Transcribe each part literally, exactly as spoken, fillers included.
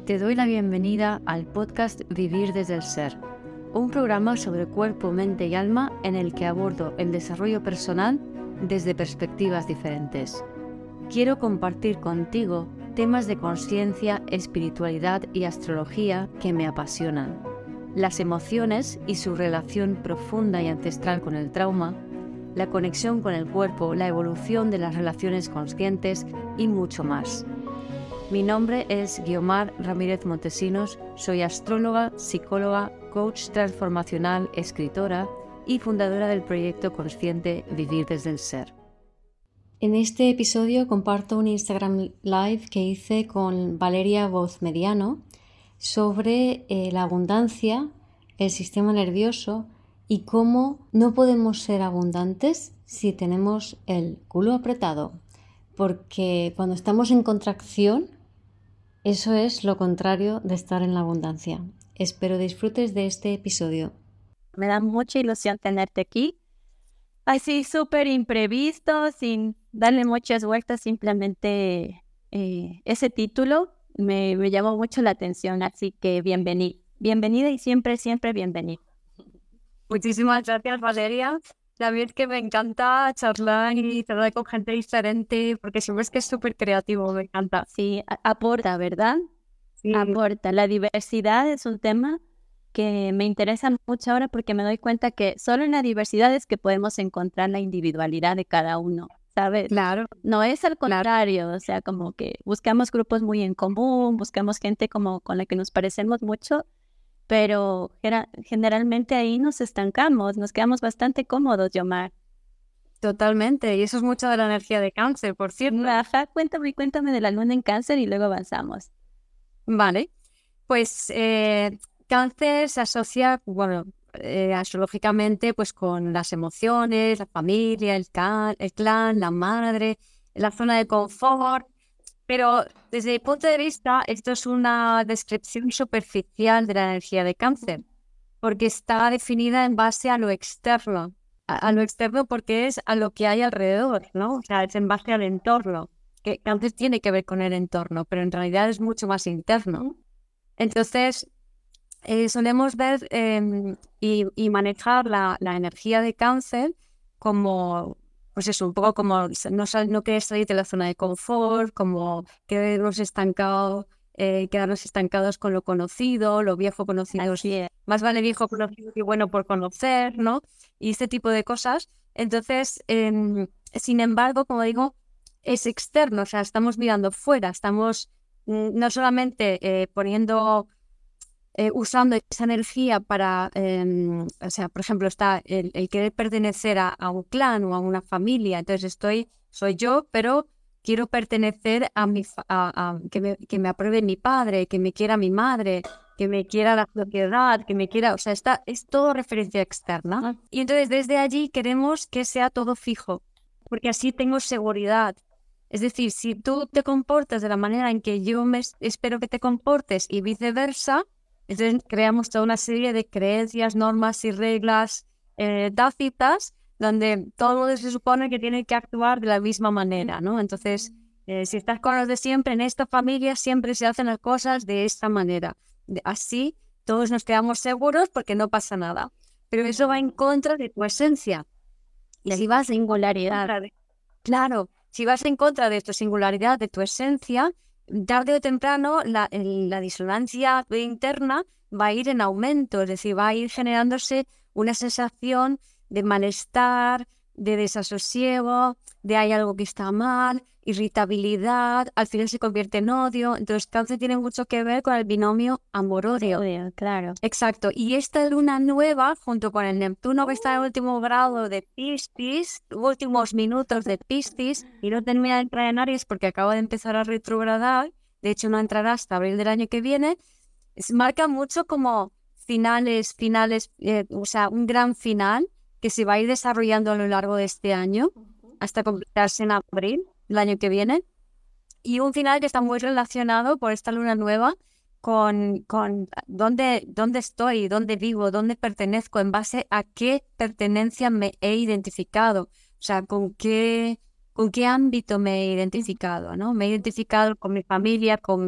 Te doy la bienvenida al podcast Vivir desde el Ser, un programa sobre cuerpo, mente y alma en el que abordo el desarrollo personal desde perspectivas diferentes. Quiero compartir contigo temas de conciencia, espiritualidad y astrología que me apasionan, las emociones y su relación profunda y ancestral con el trauma, la conexión con el cuerpo, la evolución de las relaciones conscientes y mucho más. Mi nombre es Guiomar Ramírez Montesinos, soy astróloga, psicóloga, coach transformacional, escritora y fundadora del proyecto consciente Vivir desde el Ser. En este episodio comparto un Instagram Live que hice con Valeria Voz Mediano sobre eh, la abundancia, el sistema nervioso y cómo no podemos ser abundantes si tenemos el culo apretado, porque cuando estamos en contracción, eso es lo contrario de estar en la abundancia. Espero disfrutes de este episodio. Me da mucha ilusión tenerte aquí. Así súper imprevisto, sin darle muchas vueltas, simplemente eh, ese título me, me llamó mucho la atención, así que bienvenida. Bienvenida y siempre, siempre bienvenida. Muchísimas gracias, Valeria. La verdad es que me encanta charlar y charlar con gente diferente, porque siempre es que es súper creativo, me encanta. Sí, a- aporta, ¿verdad? Sí. Aporta. La diversidad es un tema que me interesa mucho ahora porque me doy cuenta que solo en la diversidad es que podemos encontrar la individualidad de cada uno, ¿sabes? Claro, No es al contrario, o sea, como que buscamos grupos muy en común, buscamos gente como con la que nos parecemos mucho, pero gera- generalmente ahí nos estancamos, nos quedamos bastante cómodos, Yomar. totalmente. Y eso es mucho de la energía de Cáncer, por cierto. Ajá, cuéntame, cuéntame de la luna en Cáncer y luego avanzamos. Vale. Pues eh, Cáncer se asocia, bueno, eh, astrológicamente, pues con las emociones, la familia, el, ca- el clan, la madre, la zona de confort. Pero desde mi punto de vista, esto es una descripción superficial de la energía de Cáncer, porque está definida en base a lo externo. A, a lo externo porque es a lo que hay alrededor, ¿no? O sea, es en base al entorno. Que Cáncer tiene que ver con el entorno, pero en realidad es mucho más interno. Entonces, eh, solemos ver eh, y, y manejar la, la energía de Cáncer como, pues eso, un poco como no, sal, no querer salir de la zona de confort, como quedarnos estancados, eh, quedarnos estancados con lo conocido, lo viejo conocido. Así es. Más vale viejo conocido que bueno por conocer, ¿no? Y este tipo de cosas. Entonces, eh, sin embargo, como digo, es externo, o sea, estamos mirando fuera, estamos mm, no solamente eh, poniendo eh, usando esa energía para, eh, o sea, por ejemplo, está el, el querer pertenecer a, a un clan o a una familia. Entonces estoy, soy yo, pero quiero pertenecer a mi, fa- a, a- que, me, que me apruebe mi padre, que me quiera mi madre, que me quiera la sociedad, que me quiera, o sea, está, es todo referencia externa. Ah. Y entonces desde allí queremos que sea todo fijo, porque así tengo seguridad. Es decir, si tú te comportas de la manera en que yo me es- espero que te comportes y viceversa, entonces creamos toda una serie de creencias, normas y reglas eh, tácitas donde todo el mundo se supone que tiene que actuar de la misma manera, ¿no? Entonces, eh, si estás con los de siempre, en esta familia siempre se hacen las cosas de esta manera. De- así todos nos quedamos seguros porque no pasa nada. Pero eso va en contra de tu esencia. Y si vas en Singularidad. contra de- Claro, si vas en contra de tu singularidad, de tu esencia, tarde o temprano la, el- la disonancia interna va a ir en aumento, es decir, va a ir generándose una sensación de malestar, de desasosiego, de hay algo que está mal, irritabilidad, al final se convierte en odio. Entonces, Cáncer tiene mucho que ver con el binomio amor-odio. Odio, claro. Exacto, y esta luna nueva, junto con el Neptuno que está en último grado de Piscis, últimos minutos de Piscis, y no termina de entrar en Aries porque acaba de empezar a retrogradar, de hecho no entrará hasta abril del año que viene, es- marca mucho como finales, finales, eh, o sea, un gran final que se va a ir desarrollando a lo largo de este año, hasta completarse en abril del año que viene, y un final que está muy relacionado por esta luna nueva con, con dónde, dónde estoy, dónde vivo, dónde pertenezco, en base a qué pertenencia me he identificado, o sea, con qué, con qué ámbito me he identificado, ¿no? Me he identificado con mi familia, con,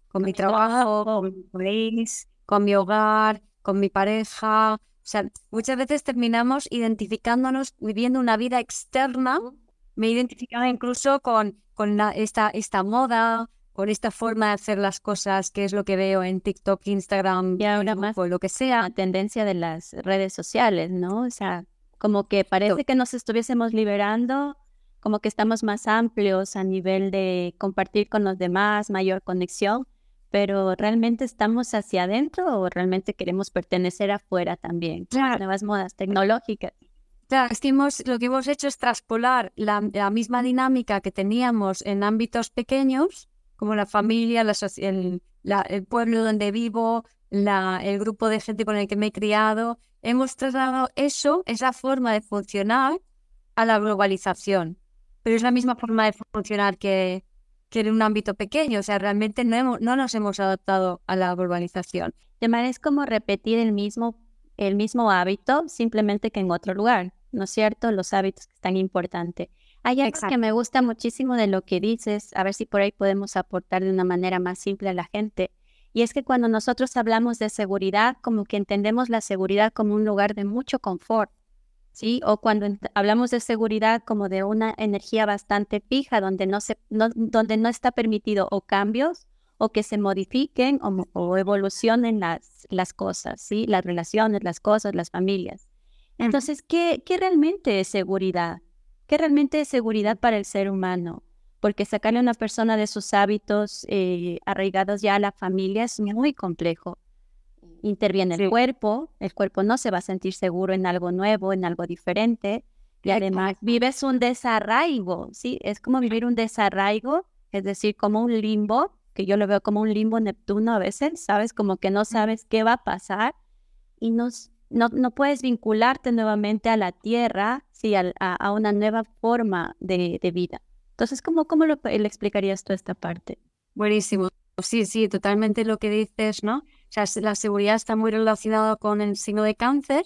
con mi trabajo, con mi país, con mi hogar, con mi pareja. O sea, muchas veces terminamos identificándonos, viviendo una vida externa. Me he identificado incluso con, con la- esta, esta moda, con esta forma de hacer las cosas, que es lo que veo en TikTok, Instagram, Y ahora Facebook más o lo que sea. la tendencia de las redes sociales, ¿no? O sea, como que parece que nos estuviésemos liberando, como que estamos más amplios a nivel de compartir con los demás, mayor conexión, pero ¿realmente estamos hacia adentro o realmente queremos pertenecer afuera también? Claro. Nuevas modas tecnológicas. Claro, es que hemos- lo que hemos hecho es traspolar la, la misma dinámica que teníamos en ámbitos pequeños, como la familia, la soci- el, la- el pueblo donde vivo, la- el grupo de gente con el que me he criado. Hemos trasladado eso, esa forma de funcionar, a la globalización. Pero es la misma forma de funcionar que, que en un ámbito pequeño. O sea, realmente no, hemos- no nos hemos adaptado a la globalización. De manera es como repetir el mismo, el mismo hábito, simplemente que en otro lugar, ¿no es cierto? Los hábitos que es tan importante. Hay algo Exacto. que me gusta muchísimo de lo que dices, a ver si por ahí podemos aportar de una manera más simple a la gente. Y es que cuando nosotros hablamos de seguridad, como que entendemos la seguridad como un lugar de mucho confort, ¿sí? O cuando ent- hablamos de seguridad como de una energía bastante fija, donde no se, no, donde no está permitido o cambios o que se modifiquen o, mo- o evolucionen las, las cosas, ¿sí? Las relaciones, las cosas, las familias. Entonces, ¿qué, qué realmente es seguridad? ¿Qué realmente es seguridad para el ser humano? Porque sacarle a una persona de sus hábitos eh, arraigados ya a la familia es muy complejo. Interviene el Sí. cuerpo, el cuerpo no se va a sentir seguro en algo nuevo, en algo diferente, y además Exacto. vives un desarraigo, ¿sí? Es como vivir un desarraigo, es decir, como un limbo, que yo lo veo como un limbo Neptuno a veces, ¿sabes? Como que no sabes qué va a pasar y no, s- no, no puedes vincularte nuevamente a la tierra, ¿sí? Al- A, a una nueva forma de, de vida. Entonces, ¿cómo, cómo lo, le explicarías tú esta parte? Buenísimo. Sí, sí, totalmente lo que dices, ¿no? O sea, s- la seguridad está muy relacionada con el signo de cáncer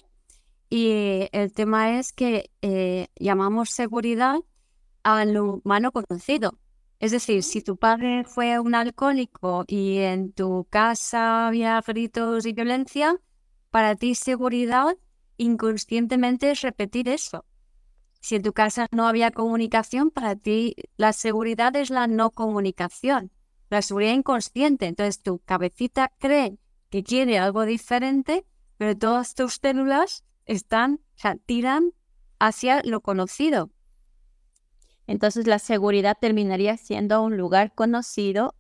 y el tema es que eh, llamamos seguridad a lo humano conocido. Es decir, si tu padre fue un alcohólico y en tu casa había gritos y violencia, para ti seguridad inconscientemente es repetir eso. Si en tu casa no había comunicación, para ti la seguridad es la no comunicación, la seguridad inconsciente. Entonces tu cabecita cree que quiere algo diferente, pero todas tus células están, o sea, tiran hacia lo conocido. Entonces, la seguridad terminaría siendo un lugar conocido,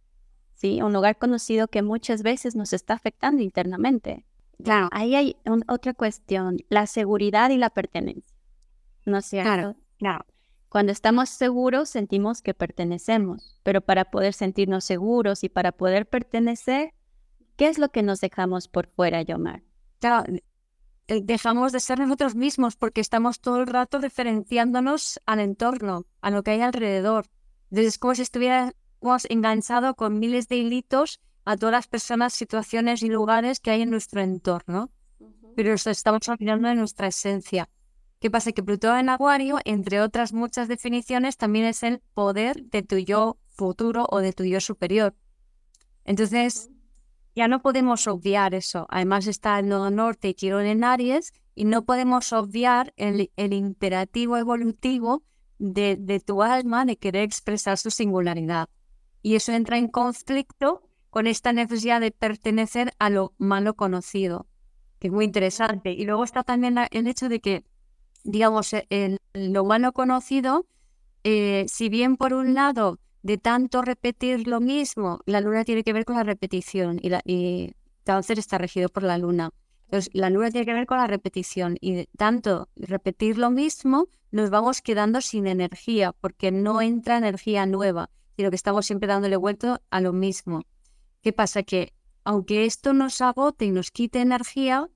¿sí? Un lugar conocido que muchas veces nos está afectando internamente. Claro, Ahí hay un- otra cuestión, la seguridad y la pertenencia, ¿no es claro, cierto? claro. Cuando estamos seguros, sentimos que pertenecemos, pero para poder sentirnos seguros y para poder pertenecer, ¿qué es lo que nos dejamos por fuera, Yomar? Claro, eh, dejamos de ser nosotros mismos porque estamos todo el rato diferenciándonos al entorno, a lo que hay alrededor. Entonces es como si estuviéramos enganchados con miles de hilitos a todas las personas, situaciones y lugares que hay en nuestro entorno, pero nos estamos olvidando de nuestra esencia. ¿Qué pasa? Que Plutón en Acuario, entre otras muchas definiciones, también es el poder de tu yo futuro o de tu yo superior. Entonces, ya no podemos obviar eso. Además está el nodo norte y Quirón en Aries y no podemos obviar el, el imperativo evolutivo de, de tu alma de querer expresar su singularidad. Y eso entra en conflicto con esta necesidad de pertenecer a lo malo conocido, que es muy interesante. Y luego está también la- el hecho de que, digamos, e- el, lo malo conocido, eh, si bien por un lado de tanto repetir lo mismo, la luna tiene que ver con la repetición y, la, y Cáncer está regido por la luna. Entonces, la luna tiene que ver con la repetición y de tanto repetir lo mismo, nos vamos quedando sin energía porque no entra energía nueva, sino que estamos siempre dándole vuelta a lo mismo. ¿Qué pasa? Que aunque esto nos agote y nos quite energía,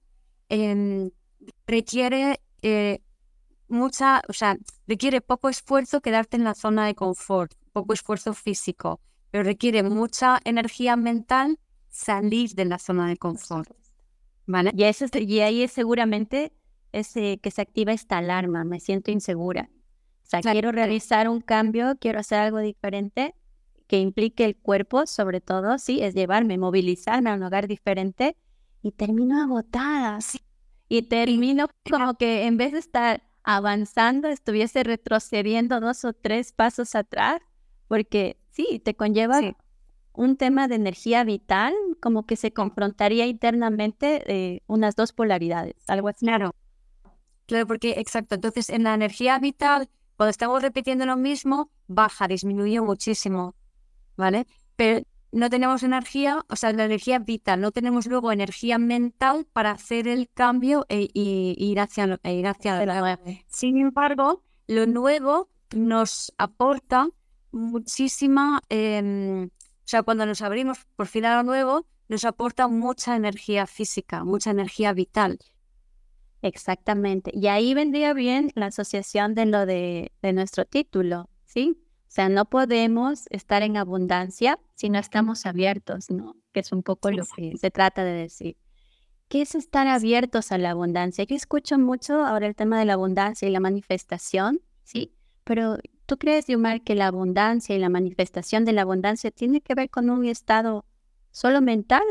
em, requiere eh, mucha, o sea, requiere poco esfuerzo quedarte en la zona de confort, poco esfuerzo físico, pero requiere mucha energía mental salir de la zona de confort, ¿vale? Y, eso, es- y ahí es seguramente ese, que se activa esta alarma, me siento insegura. O sea, Claro. quiero realizar un cambio, quiero hacer algo diferente. que implique el cuerpo, sobre todo, sí, es llevarme, movilizarme a un lugar diferente y termino agotada. Sí. Y termino como que en vez de estar avanzando, estuviese retrocediendo dos o tres pasos atrás, porque sí, te conlleva sí. un tema de energía vital, como que se confrontaría internamente eh, unas dos polaridades, algo así. Claro, claro, porque exacto, entonces en la energía vital, cuando estamos repitiendo lo mismo, baja, disminuye muchísimo, ¿vale? Pero no tenemos energía, o sea, la energía vital, no tenemos luego energía mental para hacer el cambio e, e, e ir hacia, e ir hacia la... Sin embargo, lo nuevo nos aporta muchísima, eh, o sea, cuando nos abrimos por fin a lo nuevo, nos aporta mucha energía física, mucha energía vital. Exactamente. Y ahí vendría bien la asociación de lo de, de nuestro título, ¿sí? O sea, no podemos estar en abundancia si no estamos abiertos, ¿no? Que es un poco lo que se trata de decir. ¿Qué es estar abiertos a la abundancia? Yo escucho mucho ahora el tema de la abundancia y la manifestación, ¿sí? Pero ¿tú crees, Yomar, que la abundancia y la manifestación de la abundancia tiene que ver con un estado solo mental?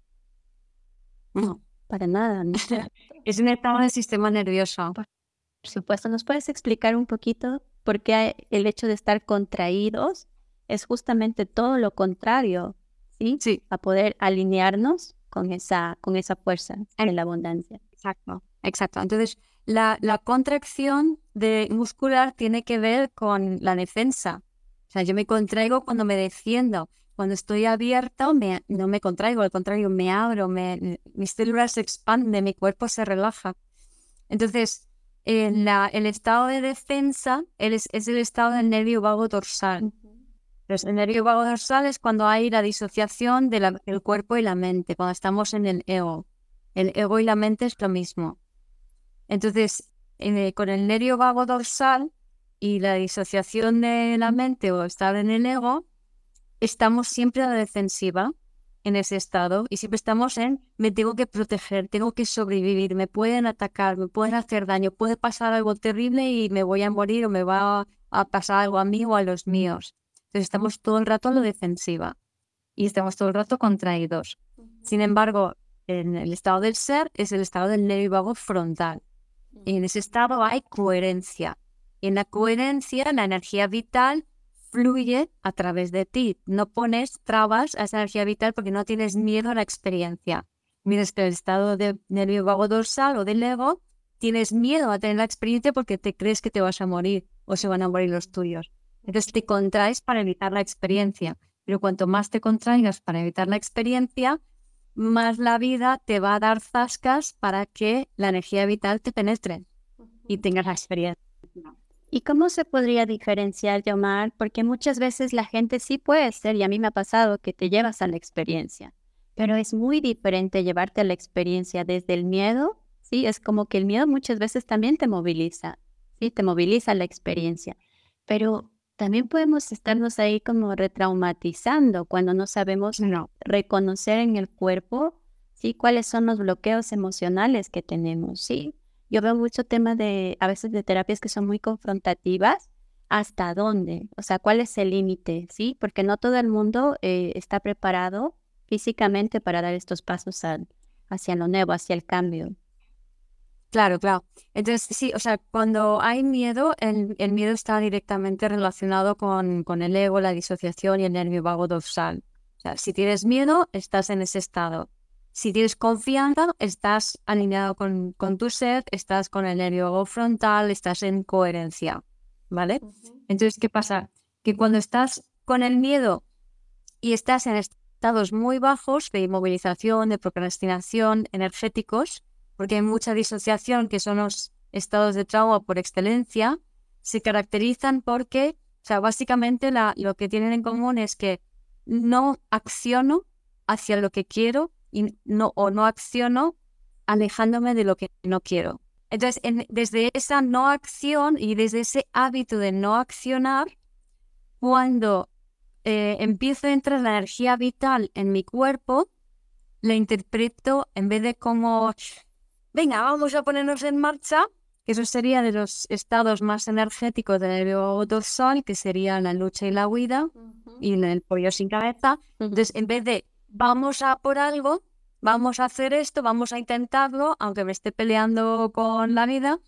No. Para nada, ¿no? Es un estado del sistema nervioso. Por supuesto, ¿nos puedes explicar un poquito por qué el hecho de estar contraídos es justamente todo lo contrario, ¿sí? Sí. A poder alinearnos con esa, con esa fuerza de la abundancia. Exacto, exacto. Entonces, la, la contracción de muscular tiene que ver con la defensa. O sea, yo me contraigo cuando me defiendo. Cuando estoy abierta, me, no me contraigo, al contrario, me abro, me, mis células se expanden, mi cuerpo se relaja. Entonces, en la, el estado de defensa es, es el estado del nervio vago dorsal. Uh-huh. Entonces, el nervio vago dorsal es cuando hay la disociación de la, del cuerpo y la mente, cuando estamos en el ego. El ego y la mente es lo mismo. Entonces, eh, con el nervio vago dorsal y la disociación de la mente o estar en el ego, estamos siempre a la defensiva en ese estado y siempre estamos en me tengo que proteger, tengo que sobrevivir, me pueden atacar, me pueden hacer daño, puede pasar algo terrible y me voy a morir o me va a pasar algo a mí o a los míos. Entonces estamos todo el rato a la defensiva y estamos todo el rato contraídos. Sin embargo, en el estado del ser es el estado del nervio vago frontal y en ese estado hay coherencia y en la coherencia la energía vital fluye a través de ti. No pones trabas a esa energía vital porque no tienes miedo a la experiencia. Mientras que el estado de nervio vago dorsal o del ego, tienes miedo a tener la experiencia porque te crees que te vas a morir o se van a morir los tuyos. Entonces te contraes para evitar la experiencia. Pero cuanto más te contraigas para evitar la experiencia, más la vida te va a dar zascas para que la energía vital te penetre y tengas la experiencia. ¿Y cómo se podría diferenciar, Yomar? Porque muchas veces la gente sí puede ser, y a mí me ha pasado, que te llevas a la experiencia, pero es muy diferente llevarte a la experiencia desde el miedo, ¿sí? Es como que el miedo muchas veces también te moviliza, ¿sí? Te moviliza la experiencia, pero también podemos estarnos ahí como retraumatizando cuando no sabemos no. reconocer en el cuerpo, ¿sí? Cuáles son los bloqueos emocionales que tenemos, ¿sí? Yo veo mucho tema de, a veces de terapias que son muy confrontativas. ¿Hasta dónde? O sea, ¿cuál es el límite? ¿Sí? Porque no todo el mundo eh, está preparado físicamente para dar estos pasos al, hacia lo nuevo, hacia el cambio. Claro, claro. Entonces, sí, o sea, cuando hay miedo, el, el miedo está directamente relacionado con, con el ego, la disociación y el nervio vago dorsal. O sea, si tienes miedo, estás en ese estado. Si tienes confianza, estás alineado con, con tu ser, estás con el nervio vago frontal, estás en coherencia, ¿vale? Uh-huh. Entonces, ¿qué pasa? Que cuando estás con el miedo y estás en estados muy bajos de inmovilización, de procrastinación, energéticos, porque hay mucha disociación, que son los estados de trauma por excelencia, se caracterizan porque, o sea, básicamente la, lo que tienen en común es que no acciono hacia lo que quiero, y no, o no acciono alejándome de lo que no quiero. Entonces, en, desde esa no acción y desde ese hábito de no accionar, cuando eh, empiezo a entrar la energía vital en mi cuerpo, la interpreto en vez de como, venga, vamos a ponernos en marcha, que eso sería de los estados más energéticos del nervio dorsal, que serían la lucha y la huida, uh-huh. y el pollo sin cabeza. Uh-huh. Entonces, en vez de vamos a por algo, vamos a hacer esto, vamos a intentarlo, aunque me esté peleando con la vida,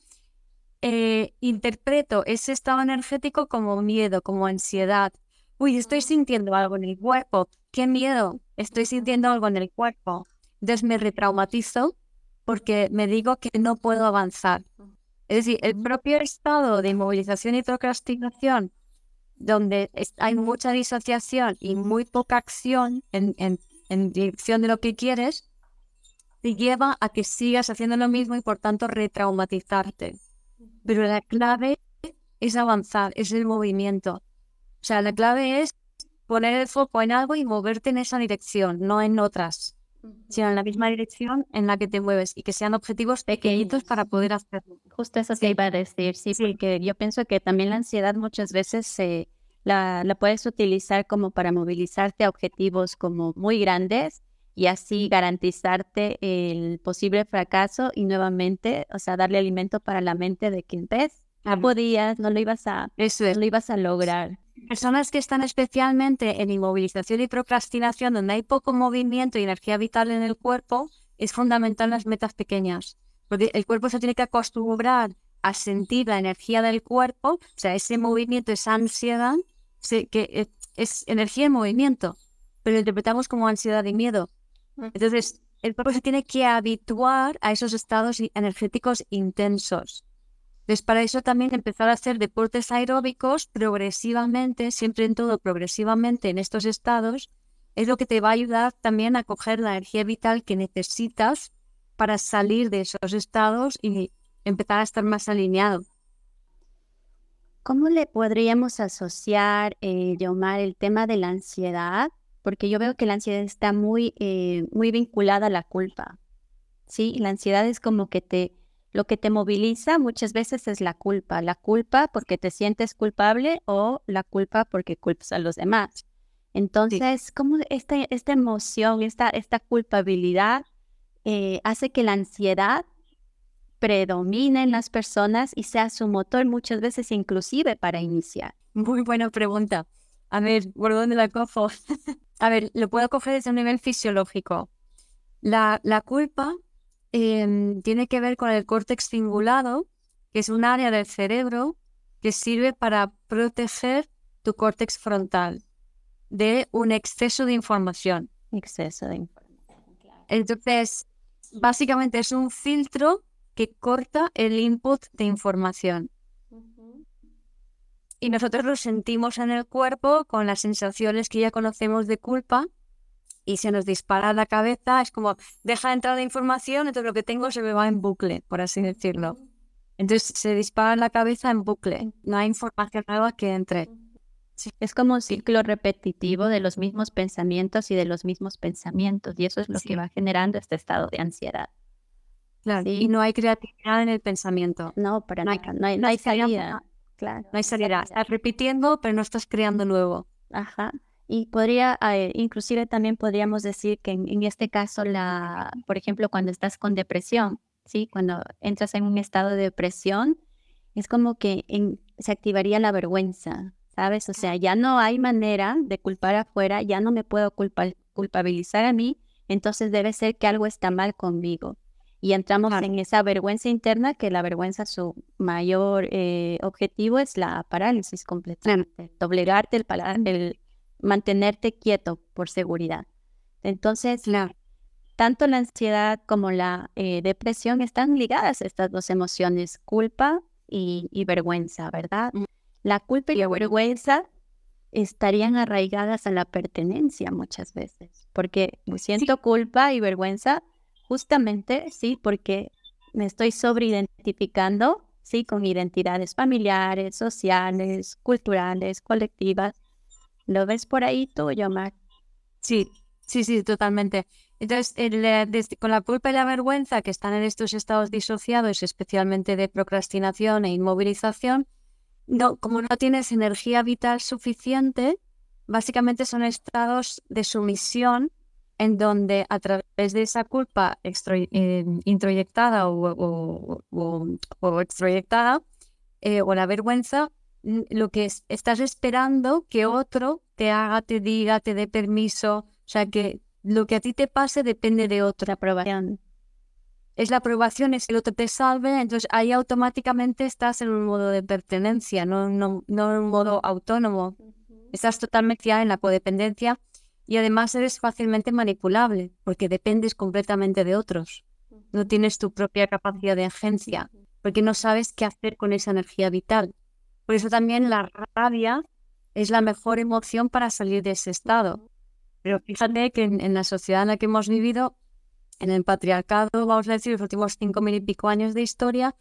eh, interpreto ese estado energético como miedo, como ansiedad. Uy, estoy sintiendo algo en el cuerpo. ¡Qué miedo! Estoy sintiendo algo en el cuerpo. Entonces me retraumatizo porque me digo que no puedo avanzar. Es decir, el propio estado de inmovilización y procrastinación, donde es, hay mucha disociación y muy poca acción en, en, en dirección de lo que quieres, te lleva a que sigas haciendo lo mismo y por tanto retraumatizarte. Pero la clave es avanzar, es el movimiento. O sea, la clave es poner el foco en algo y moverte en esa dirección, no en otras, sino en la misma dirección en la que te mueves y que sean objetivos pequeñitos para poder hacerlo. Justo eso te iba a decir, sí, sí, porque yo pienso que también la ansiedad muchas veces se, la, la puedes utilizar como para movilizarte a objetivos como muy grandes y así garantizarte el posible fracaso y nuevamente, o sea, darle alimento para la mente de que ves, no podías, no lo ibas a, eso es. no lo ibas a lograr. Personas que están especialmente en inmovilización y procrastinación, donde hay poco movimiento y energía vital en el cuerpo, es fundamental las metas pequeñas. Porque el cuerpo se tiene que acostumbrar a sentir la energía del cuerpo, o sea, ese movimiento, esa ansiedad, se, que es, es energía en movimiento, pero lo interpretamos como ansiedad y miedo. Entonces, el cuerpo se tiene que habituar a esos estados energéticos intensos. Entonces, para eso también empezar a hacer deportes aeróbicos progresivamente, siempre en todo progresivamente en estos estados, es lo que te va a ayudar también a coger la energía vital que necesitas para salir de esos estados y empezar a estar más alineado. ¿Cómo le podríamos asociar, eh, Yomar, el tema de la ansiedad? Porque yo veo que la ansiedad está muy, eh, muy vinculada a la culpa. Sí, la ansiedad es como que te... Lo que te moviliza muchas veces es la culpa. La culpa porque te sientes culpable o la culpa porque culpas a los demás. Entonces, sí. ¿Cómo esta, esta emoción, esta, esta culpabilidad eh, hace que la ansiedad predomine en las personas y sea su motor muchas veces inclusive para iniciar? Muy buena pregunta. A ver, ¿por dónde la cojo? A ver, lo puedo coger desde un nivel fisiológico. La, la culpa... Eh, tiene que ver con el córtex cingulado, que es un área del cerebro que sirve para proteger tu córtex frontal de un exceso de información. Exceso de información, claro. Entonces, básicamente es un filtro que corta el input de información. Uh-huh. Y nosotros lo sentimos en el cuerpo con las sensaciones que ya conocemos de culpa. Y se nos dispara la cabeza, es como, deja de entrar la información, entonces lo que tengo se me va en bucle, por así decirlo. Entonces se dispara la cabeza en bucle, no hay información nueva que entre. Sí. Es como un ciclo repetitivo de los mismos pensamientos y de los mismos pensamientos, y eso es lo sí. que va generando este estado de ansiedad. Claro, ¿sí? Y no hay creatividad en el pensamiento. No, para no, nada, hay, no, hay, no hay salida. Claro, no hay salida, estás repitiendo, pero no estás creando nuevo. Ajá. Y podría, eh, inclusive también podríamos decir que en, en este caso, la, por ejemplo, cuando estás con depresión, ¿sí? Cuando entras en un estado de depresión, es como que en, se activaría la vergüenza, ¿sabes? O sea, ya no hay manera de culpar afuera, ya no me puedo culpa, culpabilizar a mí, entonces debe ser que algo está mal conmigo. Y entramos claro. en esa vergüenza interna, que la vergüenza, su mayor eh, objetivo es la parálisis completa, doblegarte el paladar, el mantenerte quieto por seguridad. Entonces, claro. tanto la ansiedad como la eh, depresión están ligadas a estas dos emociones, culpa y, y vergüenza, ¿verdad? Mm. La culpa y la vergüenza estarían arraigadas a la pertenencia muchas veces, porque siento sí. culpa y vergüenza justamente, sí, porque me estoy sobreidentificando, sí, con identidades familiares, sociales, culturales, colectivas. ¿Lo ves por ahí tú, Yomar? Sí, sí, sí, totalmente. Entonces, el, eh, desde, con la culpa y la vergüenza que están en estos estados disociados, especialmente de procrastinación e inmovilización, no, como no tienes energía vital suficiente, básicamente son estados de sumisión en donde a través de esa culpa extro, eh, introyectada o, o, o, o extroyectada, eh, o la vergüenza, lo que es, estás esperando que otro te haga, te diga, te dé permiso, o sea, que lo que a ti te pase depende de otra aprobación. Es la aprobación, es que el otro te salve, entonces ahí automáticamente estás en un modo de pertenencia, no, no, no en un modo autónomo. Estás totalmente ya en la codependencia y además eres fácilmente manipulable porque dependes completamente de otros. No tienes tu propia capacidad de agencia porque no sabes qué hacer con esa energía vital. Por eso también la rabia es la mejor emoción para salir de ese estado. Pero fíjate que en, en la sociedad en la que hemos vivido, en el patriarcado, vamos a decir, los últimos cinco mil y pico años de historia,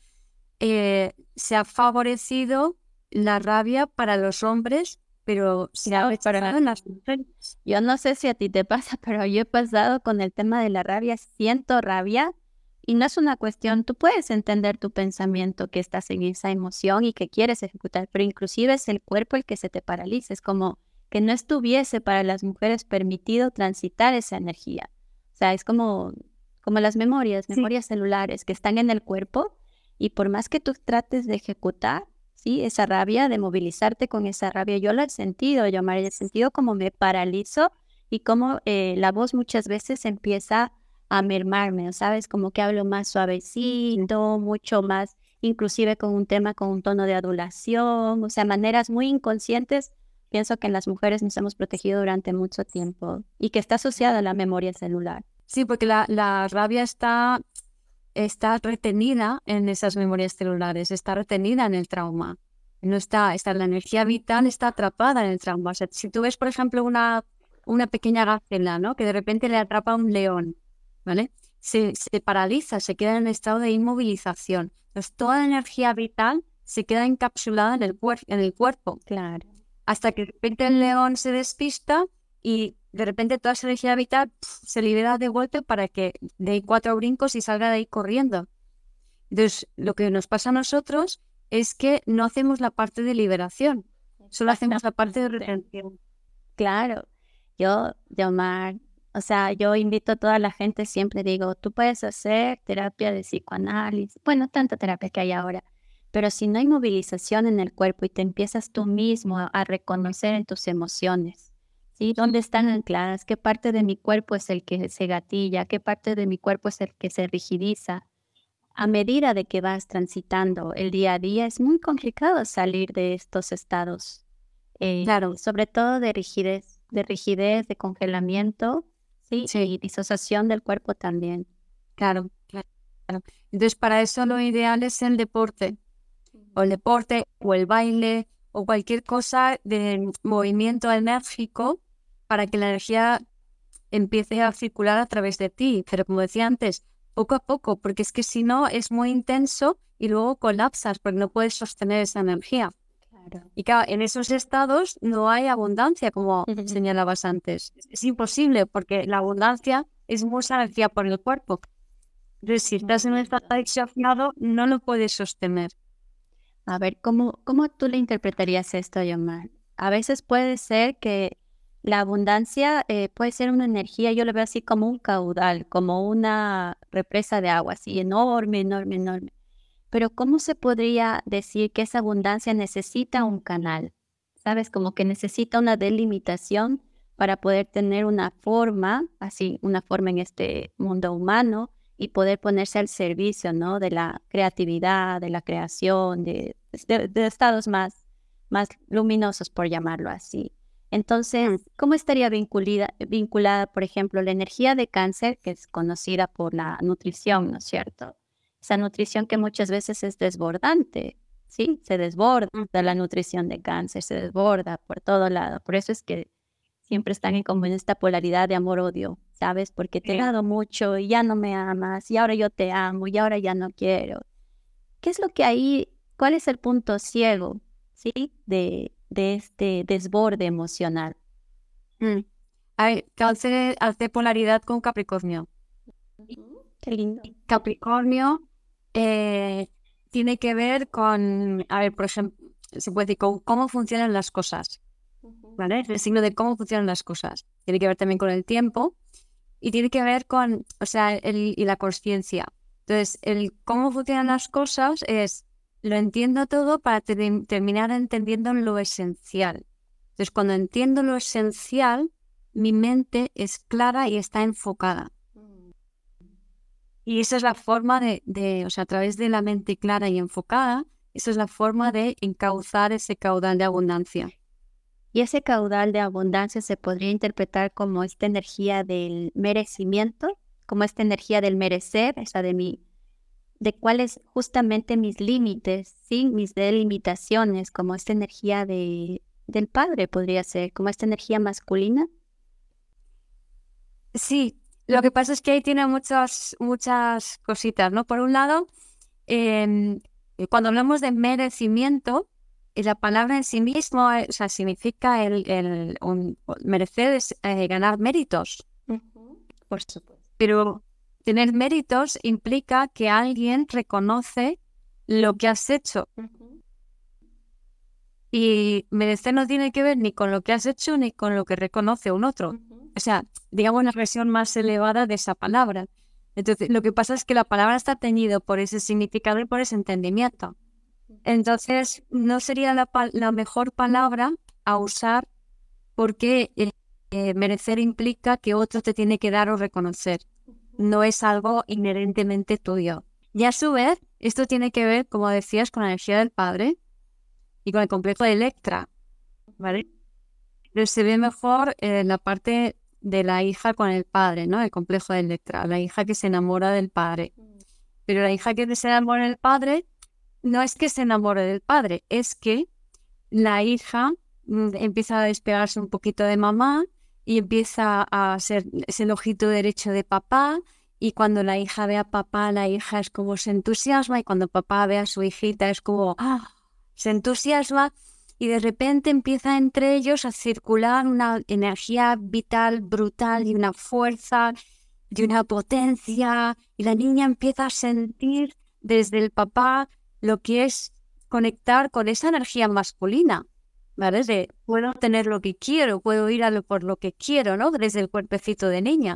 eh, se ha favorecido la rabia para los hombres, pero se ha rechazado en las mujeres. Yo no sé si a ti te pasa, pero yo he pasado con el tema de la rabia, siento rabia y no es una cuestión, tú puedes entender tu pensamiento que estás en esa emoción y que quieres ejecutar, pero inclusive es el cuerpo el que se te paraliza, es como que no estuviese para las mujeres permitido transitar esa energía. O sea, es como, como las memorias, Sí. memorias celulares que están en el cuerpo y por más que tú trates de ejecutar, ¿sí? Esa rabia, de movilizarte con esa rabia, yo lo he sentido, yo me he sentido como me paralizo y como eh, la voz muchas veces empieza a mermarme, ¿sabes? Como que hablo más suavecito, mucho más, inclusive con un tema, con un tono de adulación, o sea, maneras muy inconscientes. Pienso que en las mujeres nos hemos protegido durante mucho tiempo y que está asociada a la memoria celular. Sí, porque la, la rabia está, está retenida en esas memorias celulares, está retenida en el trauma. No está, está, la energía vital está atrapada en el trauma. O sea, si tú ves, por ejemplo, una, una pequeña gacela, ¿no? Que de repente le atrapa un león, ¿vale? Se, se paraliza, se queda en estado de inmovilización. Entonces, toda la energía vital se queda encapsulada en el, cuer en el cuerpo. Claro. Hasta que de repente el león se despista y de repente toda esa energía vital pff, se libera de golpe para que dé cuatro brincos y salga de ahí corriendo. Entonces, lo que nos pasa a nosotros es que no hacemos la parte de liberación, solo hacemos la parte de retención. Claro, yo, Yomar, o sea, yo invito a toda la gente, siempre digo, tú puedes hacer terapia de psicoanálisis, bueno, tanta terapia que hay ahora, pero si no hay movilización en el cuerpo y te empiezas tú mismo a, a reconocer en tus emociones, ¿sí? ¿Dónde están ancladas? ¿Qué parte de mi cuerpo es el que se gatilla? ¿Qué parte de mi cuerpo es el que se rigidiza? A medida de que vas transitando el día a día, es muy complicado salir de estos estados. Eh, Claro. Sobre todo de rigidez, de rigidez, de congelamiento, ¿sí? Sí. Y disociación del cuerpo también. Claro, claro. Entonces, para eso lo ideal es el deporte, o el deporte, o el baile, o cualquier cosa de movimiento enérgico para que la energía empiece a circular a través de ti. Pero como decía antes, poco a poco, porque es que si no es muy intenso y luego colapsas porque no puedes sostener esa energía. Claro. Y claro, en esos estados no hay abundancia, como Ujú. señalabas antes. Es imposible porque la abundancia es mucha energía por el cuerpo. Entonces, si estás en un estado disociado, no lo puedes sostener. A ver, ¿cómo, cómo tú le interpretarías esto, Yomar? A veces puede ser que la abundancia eh, puede ser una energía, yo lo veo así como un caudal, como una represa de agua, así enorme, enorme, enorme. Pero ¿cómo se podría decir que esa abundancia necesita un canal? ¿Sabes? Como que necesita una delimitación para poder tener una forma, así, una forma en este mundo humano y poder ponerse al servicio, ¿no? De la creatividad, de la creación, de, de, de estados más, más luminosos, por llamarlo así. Entonces, ¿cómo estaría vinculada, vinculada, por ejemplo, la energía de cáncer, que es conocida por la nutrición, ¿no es cierto? Esa nutrición que muchas veces es desbordante, ¿sí? Se desborda la nutrición de cáncer, se desborda por todo lado. Por eso es que siempre están en como en esta polaridad de amor-odio, ¿sabes? Porque te he dado mucho y ya no me amas, y ahora yo te amo, y ahora ya no quiero. ¿Qué es lo que ahí, cuál es el punto ciego, ¿sí? De, de este desborde emocional. Mm. Hay, cáncer hace polaridad con Capricornio. Qué lindo. Capricornio eh, tiene que ver con, a ver, por ejemplo, se puede decir con cómo funcionan las cosas, ¿vale? Es el signo de cómo funcionan las cosas. Tiene que ver también con el tiempo y tiene que ver con, o sea, el, y la conciencia. Entonces, el cómo funcionan las cosas es, lo entiendo todo para ter- terminar entendiendo lo esencial. Entonces, cuando entiendo lo esencial, mi mente es clara y está enfocada. Y esa es la forma de, de, o sea, a través de la mente clara y enfocada, esa es la forma de encauzar ese caudal de abundancia. Y ese caudal de abundancia se podría interpretar como esta energía del merecimiento, como esta energía del merecer, o sea, de mi, de cuáles justamente mis límites, sí, mis delimitaciones, como esta energía de, del padre podría ser, como esta energía masculina. Sí, lo que pasa es que ahí tiene muchas, muchas cositas, ¿no? Por un lado, eh, cuando hablamos de merecimiento, y la palabra en sí mismo, eh, o sea, significa el, el un, merecer es eh, ganar méritos. Uh-huh. Por supuesto. Pero tener méritos implica que alguien reconoce lo que has hecho. Uh-huh. Y merecer no tiene que ver ni con lo que has hecho ni con lo que reconoce un otro. Uh-huh. O sea, digamos una versión más elevada de esa palabra. Entonces, lo que pasa es que la palabra está teñida por ese significado y por ese entendimiento. Entonces, no sería la, pa- la mejor palabra a usar porque eh, eh, merecer implica que otro te tiene que dar o reconocer. No es algo inherentemente tuyo. Y a su vez, esto tiene que ver, como decías, con la energía del padre y con el complejo de Electra, ¿vale? Pero se ve mejor eh, la parte de la hija con el padre, ¿no? El complejo de Electra, la hija que se enamora del padre. Pero la hija que se enamora del padre no es que se enamore del padre, es que la hija mm, empieza a despegarse un poquito de mamá y empieza a ser ese ojito derecho de papá. Y cuando la hija ve a papá, la hija es como se entusiasma, y cuando papá ve a su hijita es como ¡ah! Se entusiasma, y de repente empieza entre ellos a circular una energía vital brutal y una fuerza y una potencia, y la niña empieza a sentir desde el papá lo que es conectar con esa energía masculina, ¿vale? De puedo tener lo que quiero, puedo ir a lo por lo que quiero, ¿no? Desde el cuerpecito de niña.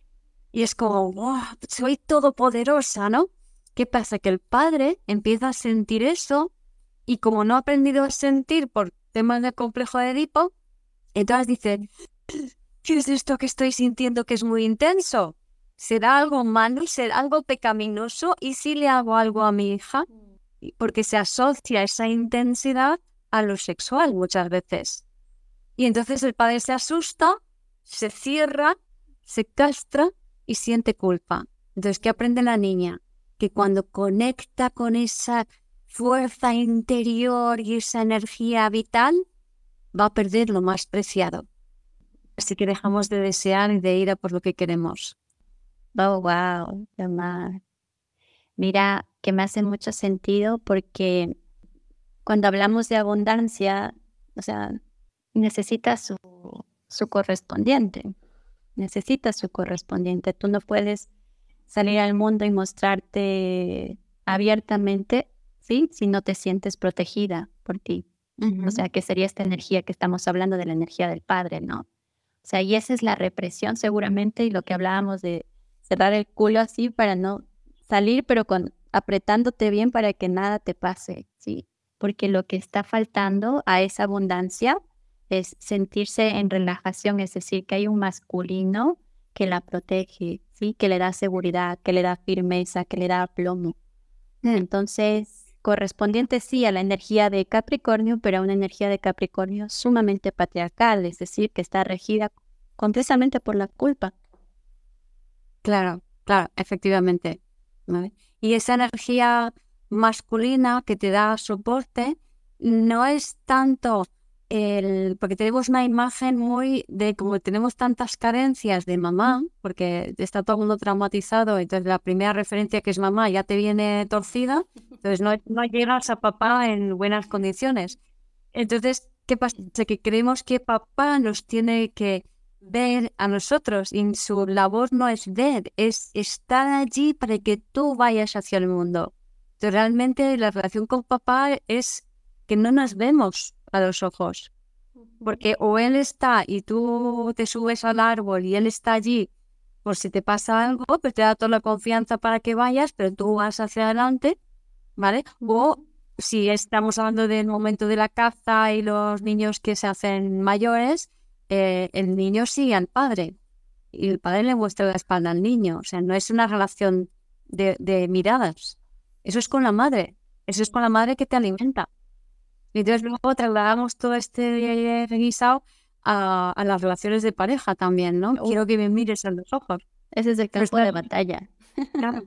Y es como, wow, soy todopoderosa, ¿no? ¿Qué pasa? Que el padre empieza a sentir eso, y como no ha aprendido a sentir por temas de complejo de Edipo, entonces dice, ¿qué es esto que estoy sintiendo que es muy intenso? ¿Será algo malo? ¿Será algo pecaminoso? ¿Y si le hago algo a mi hija? Porque se asocia esa intensidad a lo sexual muchas veces. Y entonces el padre se asusta, se cierra, se castra y siente culpa. Entonces, ¿qué aprende la niña? Que cuando conecta con esa fuerza interior y esa energía vital, va a perder lo más preciado. Así que dejamos de desear y de ir a por lo que queremos. Oh, wow, Tamar. Mira, que me hace mucho sentido porque cuando hablamos de abundancia, o sea, necesita su, su correspondiente, necesita su correspondiente. Tú no puedes salir al mundo y mostrarte abiertamente, ¿sí? Si no te sientes protegida por ti. Uh-huh. O sea, que sería esta energía que estamos hablando de la energía del padre, ¿no? O sea, y esa es la represión seguramente, y lo que hablábamos de cerrar el culo así para no salir, pero con apretándote bien para que nada te pase, ¿sí? Porque lo que está faltando a esa abundancia es sentirse en relajación, es decir, que hay un masculino que la protege, ¿sí? Que le da seguridad, que le da firmeza, que le da aplomo. Entonces, correspondiente sí a la energía de Capricornio, pero a una energía de Capricornio sumamente patriarcal, es decir, que está regida completamente por la culpa. Claro, claro, efectivamente. ¿Vale? Y esa energía masculina que te da soporte no es tanto el... porque tenemos una imagen muy de como tenemos tantas carencias de mamá, porque está todo el mundo traumatizado, entonces la primera referencia que es mamá ya te viene torcida, entonces no, no llegas a papá en buenas condiciones. Entonces, ¿qué pasa? Que creemos que papá nos tiene que ver a nosotros, y su labor no es ver, es estar allí para que tú vayas hacia el mundo. Entonces, realmente la relación con papá es que no nos vemos a los ojos, porque o él está y tú te subes al árbol y él está allí por si te pasa algo, pues te da toda la confianza para que vayas, pero tú vas hacia adelante, ¿vale? O si estamos hablando del momento de la caza y los niños que se hacen mayores, eh, el niño sigue al padre y el padre le muestra la espalda al niño. O sea, no es una relación de, de miradas. Eso es con la madre. Eso es con la madre que te alimenta. Y entonces luego trasladamos todo este guisado a, a las relaciones de pareja también, ¿no? Uf. Quiero que me mires en los ojos. Ese es el Pues campo de claro. batalla. Claro.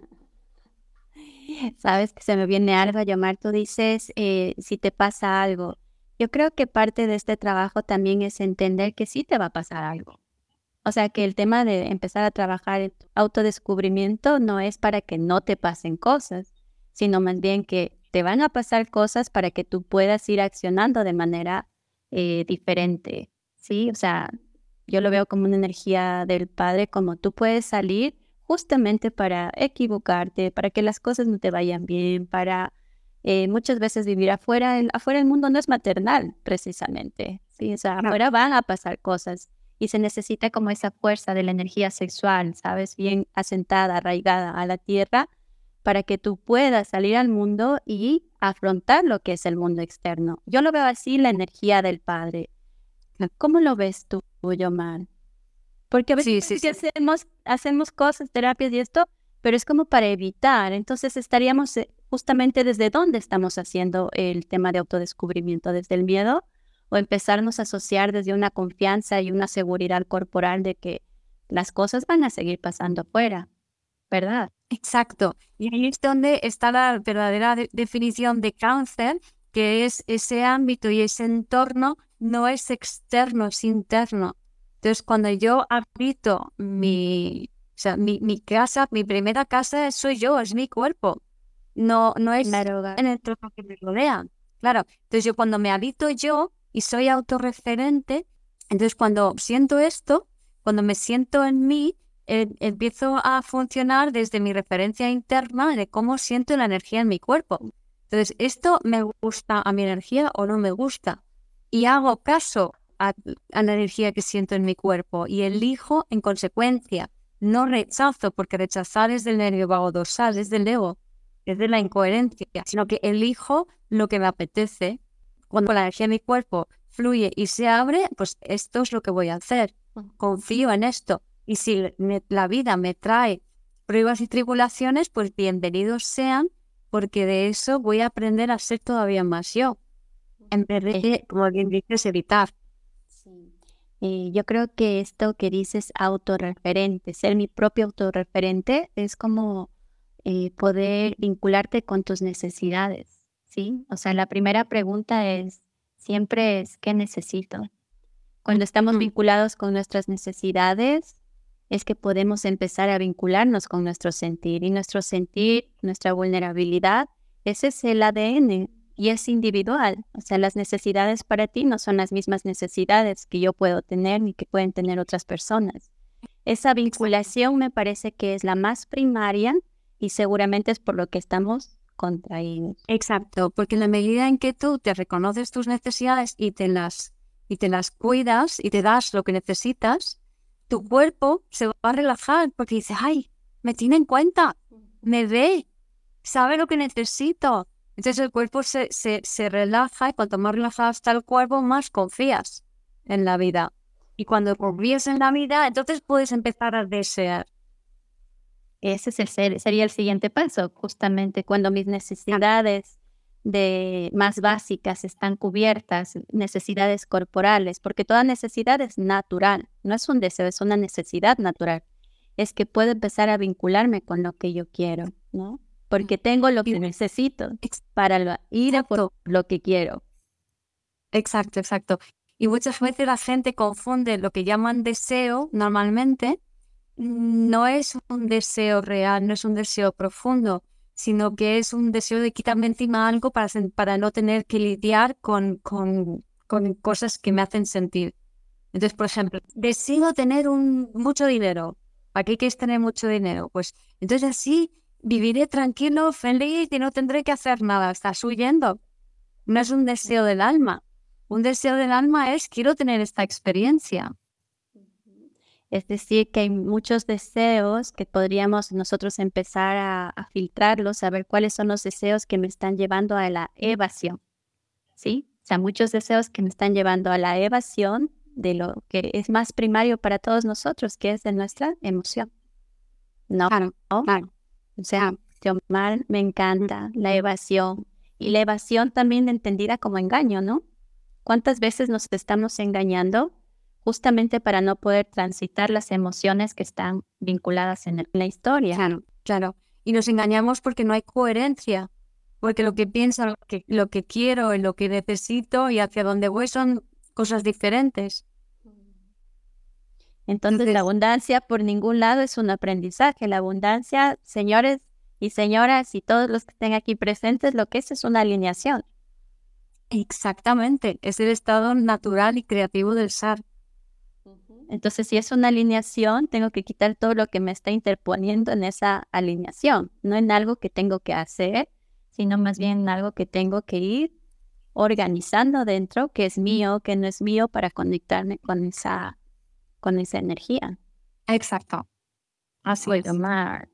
Sabes que se me viene algo, Yomar, tú dices, eh, si te pasa algo. Yo creo que parte de este trabajo también es entender que sí te va a pasar algo. O sea, que el tema de empezar a trabajar en tu autodescubrimiento no es para que no te pasen cosas, sino más bien que te van a pasar cosas para que tú puedas ir accionando de manera eh, diferente, ¿sí? O sea, yo lo veo como una energía del Padre, como tú puedes salir justamente para equivocarte, para que las cosas no te vayan bien, para eh, muchas veces vivir afuera. El, afuera el mundo no es maternal, precisamente, ¿sí? O sea, Claro. afuera van a pasar cosas y se necesita como esa fuerza de la energía sexual, ¿sabes? Bien asentada, arraigada a la tierra, para que tú puedas salir al mundo y afrontar lo que es el mundo externo. Yo lo veo así, la energía del Padre. ¿Cómo lo ves tú, Yomar? Porque a veces Sí, sí, que sí. hacemos, hacemos cosas, terapias y esto, pero es como para evitar. Entonces estaríamos eh, justamente desde dónde estamos haciendo el tema de autodescubrimiento, desde el miedo o empezarnos a asociar desde una confianza y una seguridad corporal de que las cosas van a seguir pasando afuera, ¿verdad? Exacto. Y ahí es donde está la verdadera de- definición de cáncer, que es ese ámbito y ese entorno no es externo, es interno. Entonces, cuando yo habito mi, o sea, mi, mi casa, mi primera casa soy yo, es mi cuerpo. No, no es Claro, Gab. en el entorno que me rodea. Claro. Entonces, yo cuando me habito yo y soy autorreferente, entonces cuando siento esto, cuando me siento en mí, eh, empiezo a funcionar desde mi referencia interna de cómo siento la energía en mi cuerpo. Entonces, ¿esto me gusta a mi energía o no me gusta? Y hago caso a, a la energía que siento en mi cuerpo y elijo en consecuencia. No rechazo, porque rechazar es del nervio vago dorsal, es del ego, es de la incoherencia, sino que elijo lo que me apetece. Cuando la energía en mi cuerpo fluye y se abre, pues esto es lo que voy a hacer. Confío en esto. Y si me- la vida me trae pruebas y tribulaciones, pues bienvenidos sean, porque de eso voy a aprender a ser todavía más yo, en vez Eh, de, como bien dices, evitar. sí. Eh, yo creo que esto que dices autorreferente, ser mi propio autorreferente, es como eh, poder vincularte con tus necesidades, ¿sí? O sea, la primera pregunta es, siempre es, ¿qué necesito? Cuando estamos Mm. vinculados con nuestras necesidades, es que podemos empezar a vincularnos con nuestro sentir. Y nuestro sentir, nuestra vulnerabilidad, ese es el A D N y es individual. O sea, las necesidades para ti no son las mismas necesidades que yo puedo tener ni que pueden tener otras personas. Esa vinculación me parece que es la más primaria y seguramente es por lo que estamos contraídos. Exacto, porque en la medida en que tú te reconoces tus necesidades y te las, y te las cuidas y te das lo que necesitas, tu cuerpo se va a relajar porque dice, ay, me tiene en cuenta, me ve, sabe lo que necesito. Entonces el cuerpo se, se, se relaja y cuanto más relajado está el cuerpo, más confías en la vida. Y cuando confías en la vida, entonces puedes empezar a desear. Ese es el ser- sería el siguiente paso, justamente cuando mis necesidades de más básicas están cubiertas, necesidades corporales, porque toda necesidad es natural, no es un deseo, es una necesidad natural. Es que puedo empezar a vincularme con lo que yo quiero, ¿no? Porque tengo lo que necesito para lo- ir a por Exacto. lo que quiero. Exacto, exacto. Y muchas veces la gente confunde lo que llaman deseo normalmente. No es un deseo real, no es un deseo profundo, sino que es un deseo de quitarme encima algo para, sen- para no tener que lidiar con, con, con cosas que me hacen sentir. Entonces, por ejemplo, deseo tener un, mucho dinero. ¿Para qué quieres tener mucho dinero? Pues entonces así viviré tranquilo, feliz y no tendré que hacer nada. Estás huyendo. No es un deseo del alma. Un deseo del alma es quiero tener esta experiencia. Es decir, que hay muchos deseos que podríamos nosotros empezar a, a filtrarlos, a ver cuáles son los deseos que me están llevando a la evasión, ¿sí? O sea, muchos deseos que me están llevando a la evasión de lo que es más primario para todos nosotros, que es de nuestra emoción. No, Claro, ¿no? claro. O sea, Omar, me encanta la evasión. Y la evasión también entendida como engaño, ¿no? ¿Cuántas veces nos estamos engañando justamente para no poder transitar las emociones que están vinculadas en, el- en la historia? Claro, claro. Y nos engañamos porque no hay coherencia, porque lo que pienso, lo que, lo que quiero y lo que necesito y hacia dónde voy son cosas diferentes. Entonces, Entonces, la abundancia por ningún lado es un aprendizaje. La abundancia, señores y señoras y todos los que estén aquí presentes, lo que es es una alineación. exactamente, es el estado natural y creativo del ser. Entonces, si es una alineación, tengo que quitar todo lo que me está interponiendo en esa alineación, no en algo que tengo que hacer, sino más bien en algo que tengo que ir organizando dentro, que es mío, que no es mío, para conectarme con esa, con esa energía. Exacto. Así Voy es. a tomar.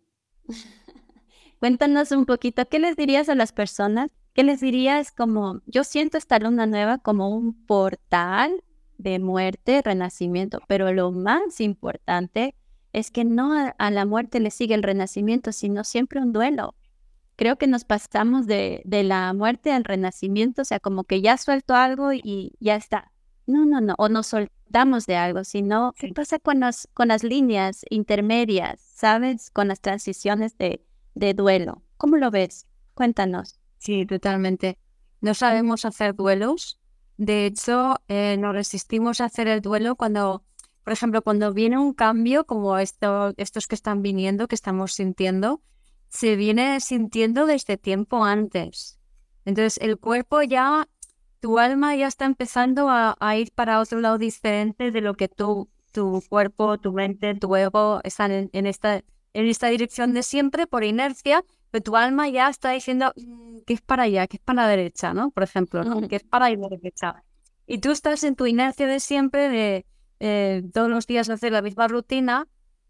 Cuéntanos un poquito, ¿qué les dirías a las personas? ¿Qué les dirías como, yo siento esta luna nueva como un portal de muerte, renacimiento, pero lo más importante es que no a, a la muerte le sigue el renacimiento, sino siempre un duelo. Creo que nos pasamos de, de la muerte al renacimiento, o sea, como que ya suelto algo y ya está. No, no, no, o nos soltamos de algo, sino, ¿qué pasa con, los, con las líneas intermedias, sabes? Con las transiciones de, de duelo. ¿Cómo lo ves? Cuéntanos. Sí, totalmente. No sabemos hacer duelos. De hecho, eh, nos resistimos a hacer el duelo cuando, por ejemplo, cuando viene un cambio como esto, estos que están viniendo, que estamos sintiendo, se viene sintiendo desde tiempo antes. Entonces, el cuerpo ya, tu alma ya está empezando a, a ir para otro lado diferente de lo que tú, tu cuerpo, tu mente, tu ego están en, en esta, en esta dirección de siempre por inercia. Pero tu alma ya está diciendo mm, que es para allá, que es para la derecha, ¿no? Por ejemplo, ¿no? Que es para ir a la derecha. Y tú estás en tu inercia de siempre, de eh, todos los días hacer la misma rutina,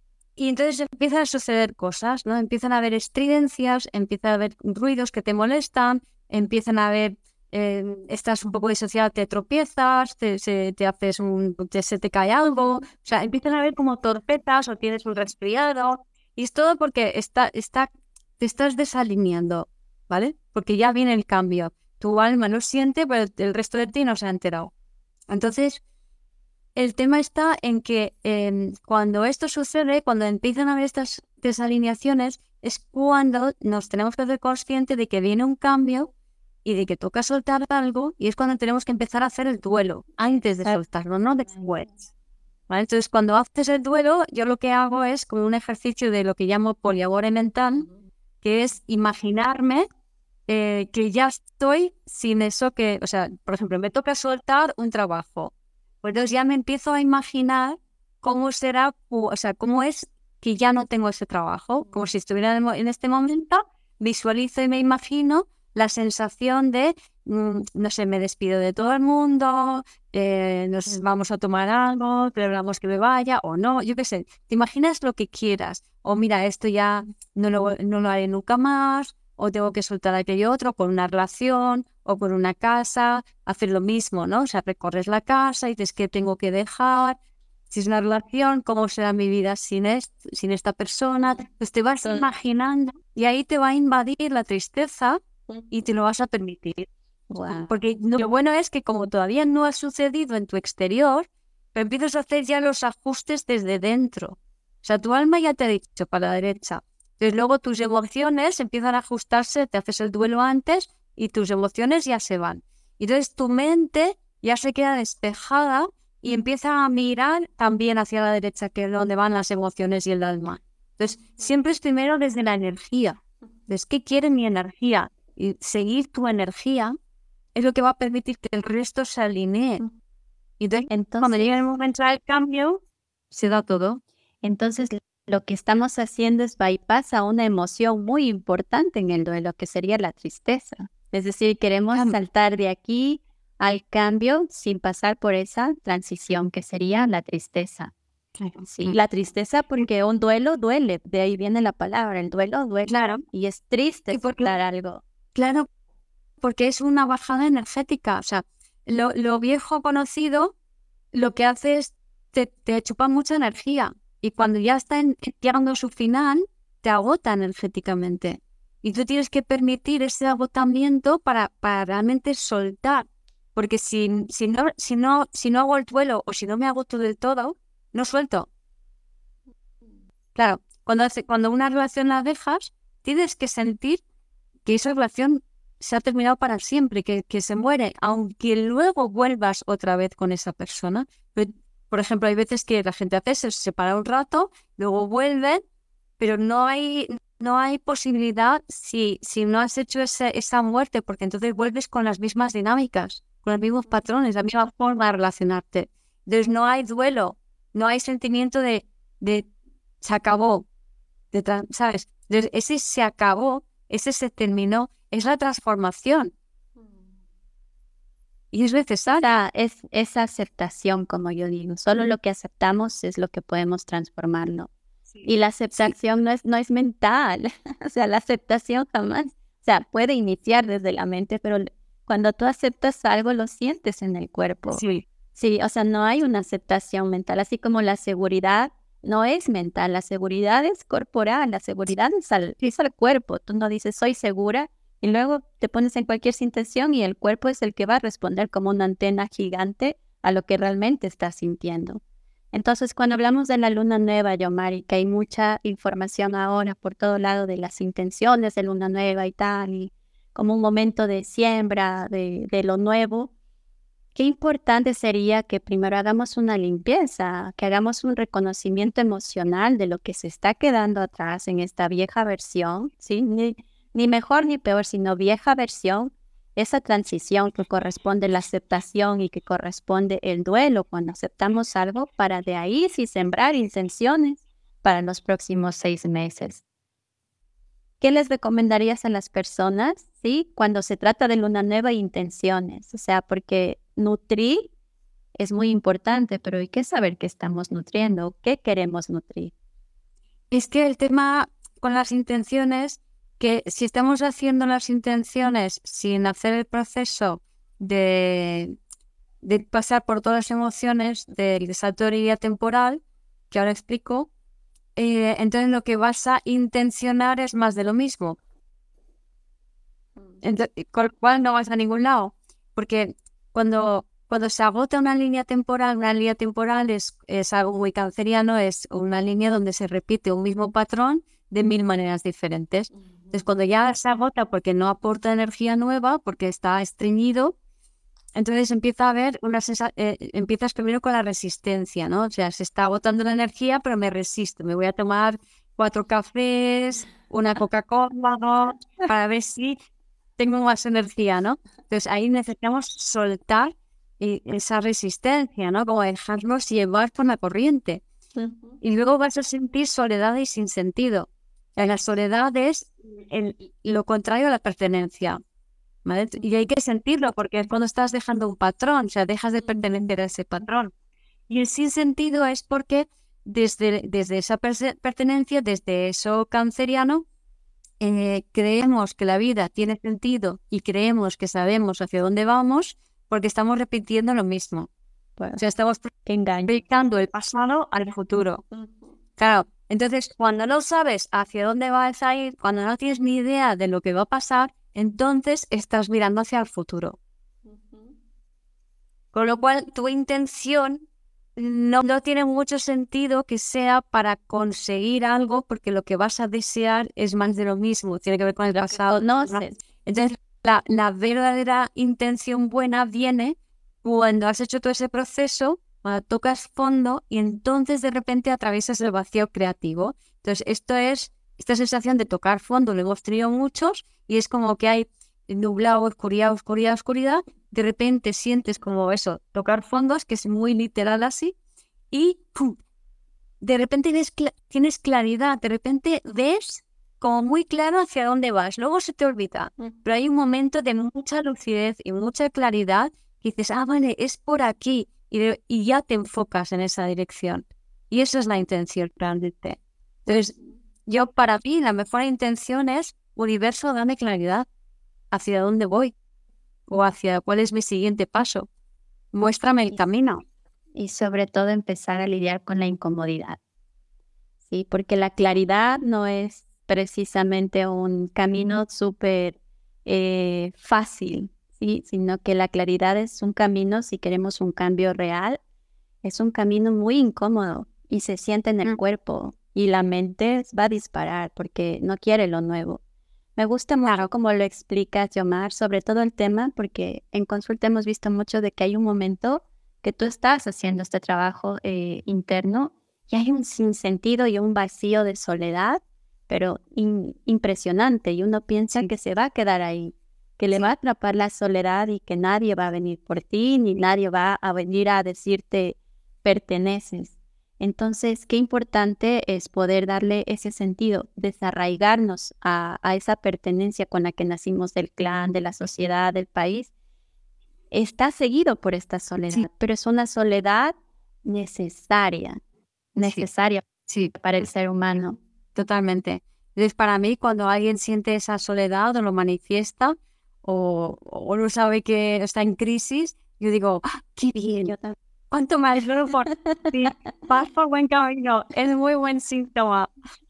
y entonces empiezan a suceder cosas, ¿no? Empiezan a haber estridencias, empiezan a haber ruidos que te molestan, empiezan a haber, eh, estás un poco disociada, te tropiezas, te, se, te haces un, te, se te cae algo, o sea, empiezan a haber como torpetas o tienes un resfriado, y es todo porque está, está te estás desalineando, ¿vale? Porque ya viene el cambio. Tu alma lo siente, pero el resto de ti no se ha enterado. Entonces, el tema está en que eh, cuando esto sucede, cuando empiezan a haber estas desalineaciones, es cuando nos tenemos que hacer consciente de que viene un cambio y de que toca soltar algo, y es cuando tenemos que empezar a hacer el duelo, antes de soltarlo, no después. ¿Vale? Entonces, cuando haces el duelo, yo lo que hago es como un ejercicio de lo que llamo poliagore mental, que es imaginarme eh, que ya estoy sin eso que, o sea, por ejemplo, me toca soltar un trabajo. Pues entonces ya me empiezo a imaginar cómo será, o sea, cómo es que ya no tengo ese trabajo, como si estuviera en este momento, visualizo y me imagino la sensación de, mm, no sé, me despido de todo el mundo, eh, nos vamos a tomar algo, celebramos que me vaya o no, yo qué sé, te imaginas lo que quieras, o mira, esto ya no lo, no lo haré nunca más, o tengo que soltar aquello otro con una relación o con una casa, hacer lo mismo, ¿no? O sea, recorres la casa y dices que tengo que dejar. Si es una relación, ¿cómo será mi vida sin, est sin esta persona? Pues te vas imaginando y ahí te va a invadir la tristeza y te lo vas a permitir. Wow. Porque lo bueno es que como todavía no ha sucedido en tu exterior, pero empiezas a hacer ya los ajustes desde dentro. O sea, tu alma ya te ha dicho para la derecha. Entonces luego tus emociones empiezan a ajustarse, te haces el duelo antes y tus emociones ya se van. Y entonces tu mente ya se queda despejada y empieza a mirar también hacia la derecha, que es donde van las emociones y el alma. Entonces siempre es primero desde la energía. Entonces, ¿qué quiere mi energía? Y seguir tu energía es lo que va a permitir que el resto se alinee. Y entonces, Entonces, cuando llega el momento del cambio, se da todo. Entonces, lo que estamos haciendo es bypass a una emoción muy importante en el duelo, que sería la tristeza. Es decir, queremos Cam- saltar de aquí al cambio sin pasar por esa transición, que sería la tristeza. Sí, la tristeza, porque un duelo duele, de ahí viene la palabra, el duelo duele. Claro. Y es triste Y porque- soltar algo. Claro, porque es una bajada energética. O sea, lo, lo viejo conocido lo que hace es te, te chupa mucha energía. Y cuando ya está en- llegando a su final, te agota energéticamente. Y tú tienes que permitir ese agotamiento para, para realmente soltar. Porque si, si, no, si, no, si no hago el duelo o si no me agoto del todo, no suelto. Claro, cuando, hace, cuando una relación la dejas, tienes que sentir que esa relación se ha terminado para siempre, que, que se muere, aunque luego vuelvas otra vez con esa persona. Pero, por ejemplo, hay veces que la gente hace eso, se separa un rato, luego vuelven, pero no hay, no hay posibilidad si, si no has hecho ese, esa muerte, porque entonces vuelves con las mismas dinámicas, con los mismos patrones, la misma forma de relacionarte. Entonces no hay duelo, no hay sentimiento de, de se acabó, de tra- ¿sabes? Entonces ese se acabó, ese se terminó, es la transformación y es necesaria. Esa, es esa aceptación, como yo digo, solo lo que aceptamos es lo que podemos transformarlo. Y la aceptación no es, no es mental, o sea, la aceptación jamás, o sea, puede iniciar desde la mente, pero l- cuando tú aceptas algo, lo sientes en el cuerpo. Sí, Sí, o sea, no hay una aceptación mental, así como la seguridad no es mental, la seguridad es corporal, la seguridad es al, es al cuerpo. Tú no dices soy segura y luego te pones en cualquier situación y el cuerpo es el que va a responder como una antena gigante a lo que realmente estás sintiendo. Entonces, cuando hablamos de la luna nueva, Yomari, que hay mucha información ahora por todo lado de las intenciones de luna nueva y tal, y como un momento de siembra de, de lo nuevo, qué importante sería que primero hagamos una limpieza, que hagamos un reconocimiento emocional de lo que se está quedando atrás en esta vieja versión, ¿sí? Ni, ni mejor ni peor, sino vieja versión, esa transición que corresponde la aceptación y que corresponde el duelo cuando aceptamos algo, para de ahí sí sembrar intenciones para los próximos seis meses. ¿Qué les recomendarías a las personas, sí, cuando se trata de luna nueva e intenciones? O sea, porque nutrir es muy importante, pero hay que saber qué estamos nutriendo, qué queremos nutrir. es que el tema con las intenciones, que si estamos haciendo las intenciones sin hacer el proceso de, de pasar por todas las emociones del salto de guía temporal, que ahora explico, eh, entonces lo que vas a intencionar es más de lo mismo. Entonces, con lo cual no vas a ningún lado. Porque cuando, cuando se agota una línea temporal, una línea temporal es, es algo muy canceriano, es una línea donde se repite un mismo patrón de mil maneras diferentes. Entonces, cuando ya se agota porque no aporta energía nueva, porque está estreñido, entonces empieza a haber una sensa- eh, empiezas primero con la resistencia, ¿no? O sea, se está agotando la energía, pero me resisto. Me voy a tomar cuatro cafés, una Coca-Cola, ¿no? Para ver si tengo más energía, ¿no? Entonces ahí necesitamos soltar eh, esa resistencia, ¿no? Como dejarnos llevar por la corriente. Y luego vas a sentir soledad y sinsentido. En la soledad es el- lo contrario a la pertenencia, ¿vale? Y hay que sentirlo porque es cuando estás dejando un patrón, o sea, dejas de pertenecer a ese patrón. Y el sinsentido es porque desde, desde esa perse- pertenencia, desde eso canceriano, eh, creemos que la vida tiene sentido y creemos que sabemos hacia dónde vamos porque estamos repitiendo lo mismo. Bueno, O sea, estamos qué engaño. proyectando el pasado al futuro. Claro, entonces cuando no sabes hacia dónde vas a ir, cuando no tienes ni idea de lo que va a pasar, entonces estás mirando hacia el futuro. Con lo cual, tu intención no, no tiene mucho sentido que sea para conseguir algo, porque lo que vas a desear es más de lo mismo, tiene que ver con el pasado. ¿no? Conoces. Entonces, la, la verdadera intención buena viene cuando has hecho todo ese proceso, cuando tocas fondo y entonces de repente atraviesas el vacío creativo. Entonces, esto es esta sensación de tocar fondo, lo hemos tenido muchos y es como que hay nublado, oscuridad, oscuridad, oscuridad. De repente sientes como eso, tocar fondos, que es muy literal así, y ¡pum! De repente ves cl- tienes claridad, de repente ves como muy claro hacia dónde vas, luego se te olvida, pero hay un momento de mucha lucidez y mucha claridad que dices, ah, vale, es por aquí, y, de- y ya te enfocas en esa dirección. Y esa es la intención realmente. Entonces, yo para mí la mejor intención es, universo, dame claridad hacia dónde voy o hacia cuál es mi siguiente paso. Muéstrame el Y, camino. y sobre todo empezar a lidiar con la incomodidad, ¿sí? Porque la claridad no es precisamente un camino súper eh, fácil, ¿sí? Sino que la claridad es un camino, si queremos un cambio real, es un camino muy incómodo y se siente en el Mm, cuerpo y la mente va a disparar porque no quiere lo nuevo. Me gusta mucho Claro. cómo lo explicas, Yomar, sobre todo el tema, porque en consulta hemos visto mucho de que hay un momento que tú estás haciendo este trabajo eh, interno y hay un sinsentido y un vacío de soledad, pero in- impresionante, y uno piensa Sí, que se va a quedar ahí, que le va a sí, atrapar la soledad y que nadie va a venir por ti, ni nadie va a venir a decirte perteneces. Entonces, qué importante es poder darle ese sentido, desarraigarnos a, a esa pertenencia con la que nacimos del clan, de la sociedad, del país. Está seguido por esta sí, soledad, pero es una soledad necesaria, sí, necesaria sí, para el ser humano. totalmente. Entonces, para mí, cuando alguien siente esa soledad o lo manifiesta o, o no sabe que está en crisis, yo digo, ¡ah, qué bien! Yo también. Cuanto más lo por sí, vas por buen camino. Es muy buen síntoma.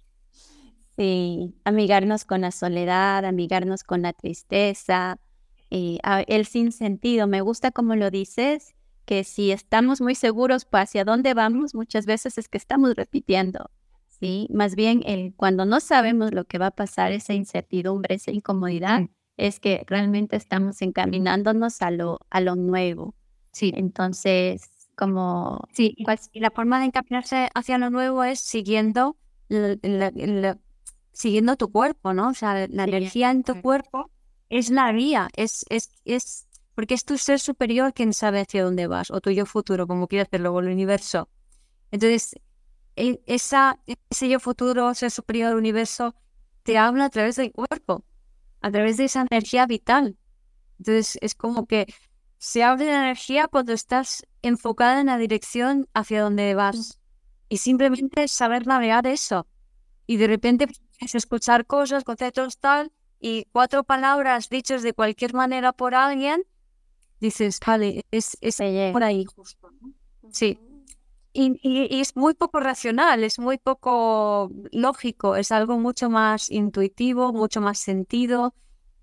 Sí, amigarnos con la soledad, amigarnos con la tristeza, eh, a- el sinsentido. Me gusta como lo dices, que si estamos muy seguros pa- hacia dónde vamos, muchas veces es que estamos repitiendo, ¿sí? Más bien, el, cuando no sabemos lo que va a pasar, esa incertidumbre, esa incomodidad, es que realmente estamos encaminándonos a lo, a lo nuevo. Sí, Entonces, como, sí. Y ¿cuál? y la forma de encaminarse hacia lo nuevo es siguiendo, la- la- la- siguiendo tu cuerpo, ¿no? O sea, la Sí, energía en tu cuerpo es la guía, es, es, es, porque es tu ser superior quien sabe hacia dónde vas, o tu yo futuro, como quieras hacerlo, o el universo. Entonces, e- esa, ese yo futuro, ser superior, universo, te habla a través del cuerpo, a través de esa energía vital. Entonces, es como que se abre la energía cuando estás enfocada en la dirección hacia donde vas. Y simplemente saber navegar eso. Y de repente puedes escuchar cosas, conceptos tal, y cuatro palabras dichas de cualquier manera por alguien, dices, vale, es, es te llega. por ahí justo, ¿no? Sí. Y, y- y es muy poco racional, es muy poco lógico, es algo mucho más intuitivo, mucho más sentido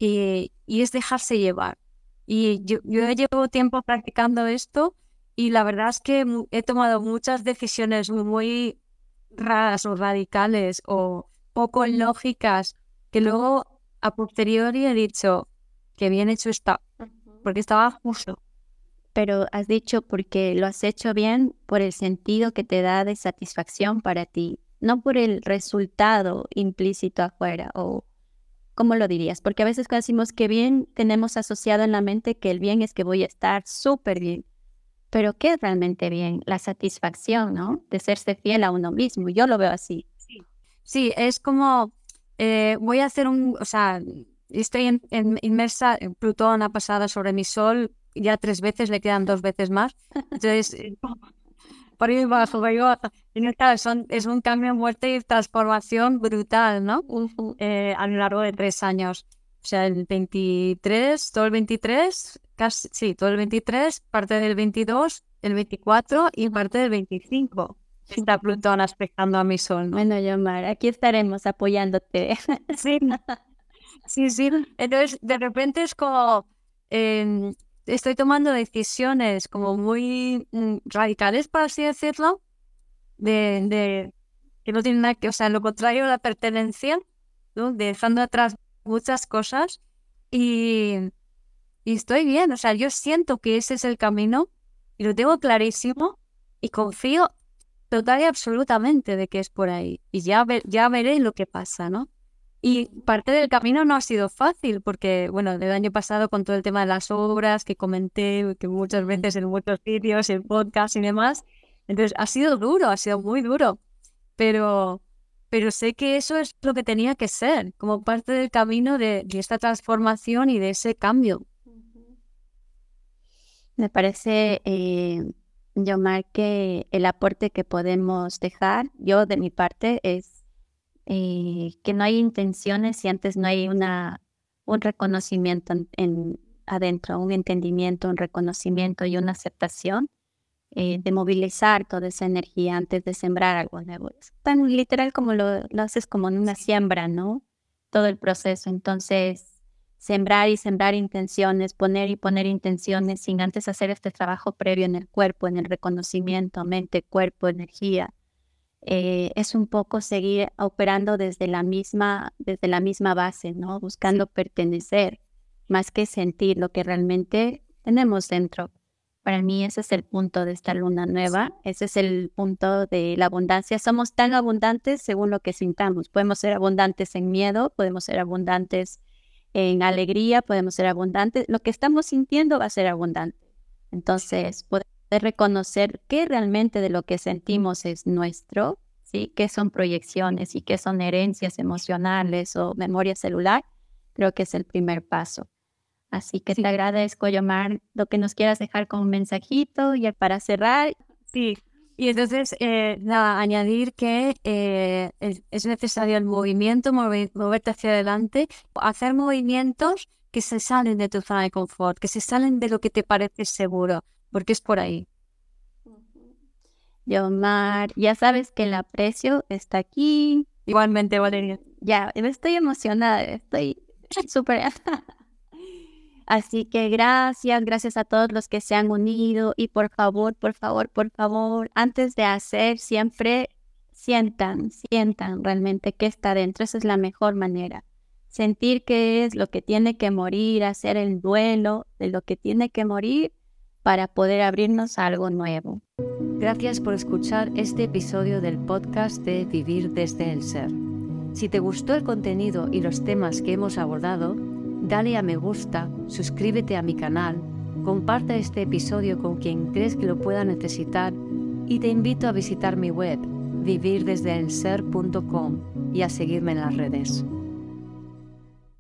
y, y es dejarse llevar. Y yo, yo llevo tiempo practicando esto y la verdad es que mu- he tomado muchas decisiones muy, muy raras o radicales o poco lógicas que luego a posteriori he dicho que bien hecho está, porque estaba justo. Pero has dicho porque lo has hecho bien por el sentido que te da de satisfacción para ti, no por el resultado implícito afuera, o ¿cómo lo dirías? Porque a veces cuando decimos que bien, tenemos asociado en la mente que el bien es que voy a estar súper bien. Pero ¿qué es realmente bien? La satisfacción, ¿no? De serse fiel a uno mismo. Yo lo veo así. Sí, sí, es como eh, voy a hacer un, o sea, estoy en- en- inmersa, en Plutón ha pasado sobre mi Sol ya tres veces, le quedan dos veces más. Entonces, eh, por ahí va, por ahí va. Y no, claro, son, es un cambio, muerte y transformación brutal, ¿no? Ujú. Eh, a lo largo de tres años. O sea, el veintitrés, todo el veintitrés, casi, sí, todo el veintitrés, parte del veintidós, el veinticuatro y parte del veinticinco. Está Plutón aspectando a mi Sol, ¿no? Bueno, Yomar, aquí estaremos apoyándote. Sí, sí, sí. Entonces, de repente es como, em, estoy tomando decisiones como muy mm, radicales, por así decirlo, de, de que no tienen nada que, o sea, lo contrario a la pertenencia, ¿no? Dejando atrás muchas cosas y, y estoy bien, o sea, yo siento que ese es el camino y lo tengo clarísimo y confío total y absolutamente de que es por ahí y ya, ve- ya veré lo que pasa, ¿no? Y parte del camino no ha sido fácil porque, bueno, el año pasado con todo el tema de las obras que comenté, que muchas veces en muchos vídeos, en podcast y demás, entonces ha sido duro, ha sido muy duro, pero, pero sé que eso es lo que tenía que ser, como parte del camino de, de esta transformación y de ese cambio. Me parece eh, yo marqué el aporte que podemos dejar, yo de mi parte, es eh, que no hay intenciones si antes no hay una, un reconocimiento en, en adentro, un entendimiento, un reconocimiento y una aceptación eh, de movilizar toda esa energía antes de sembrar algo nuevo. Es tan literal como lo, lo haces como en una siembra, ¿no? Todo el proceso. Entonces, sembrar y sembrar intenciones, poner y poner intenciones sin antes hacer este trabajo previo en el cuerpo, en el reconocimiento, mente, cuerpo, energía. Eh, es un poco seguir operando desde la misma, desde la misma base, ¿no? Buscando sí. pertenecer, más que sentir lo que realmente tenemos dentro. Para mí ese es el punto de esta luna nueva, ese es el punto de la abundancia. Somos tan abundantes según lo que sintamos. Podemos ser abundantes en miedo, podemos ser abundantes en alegría, podemos ser abundantes. Lo que estamos sintiendo va a ser abundante. Entonces, poder reconocer qué realmente de lo que sentimos es nuestro, ¿sí? Qué son proyecciones y qué son herencias emocionales o memoria celular, creo que es el primer paso. Así que sí. Te agradezco, Yomar, lo que nos quieras dejar como un mensajito y para cerrar. Sí, y entonces, eh, nada, añadir que eh, es, es necesario el movimiento, mover, moverte hacia adelante, hacer movimientos que se salen de tu zona de confort, que se salen de lo que te parece seguro, porque es por ahí. Yomar, ya sabes que el aprecio está aquí. Igualmente, Valeria. Ya, estoy emocionada, estoy súper... Así que gracias, gracias a todos los que se han unido y por favor, por favor, por favor, antes de hacer siempre sientan, sientan realmente qué está dentro. Esa es la mejor manera. Sentir qué es lo que tiene que morir, hacer el duelo de lo que tiene que morir para poder abrirnos a algo nuevo. Gracias por escuchar este episodio del podcast de Vivir desde el Ser. Si te gustó el contenido y los temas que hemos abordado, dale a me gusta, suscríbete a mi canal, comparte este episodio con quien crees que lo pueda necesitar y te invito a visitar mi web vivir desde el ser punto com y a seguirme en las redes.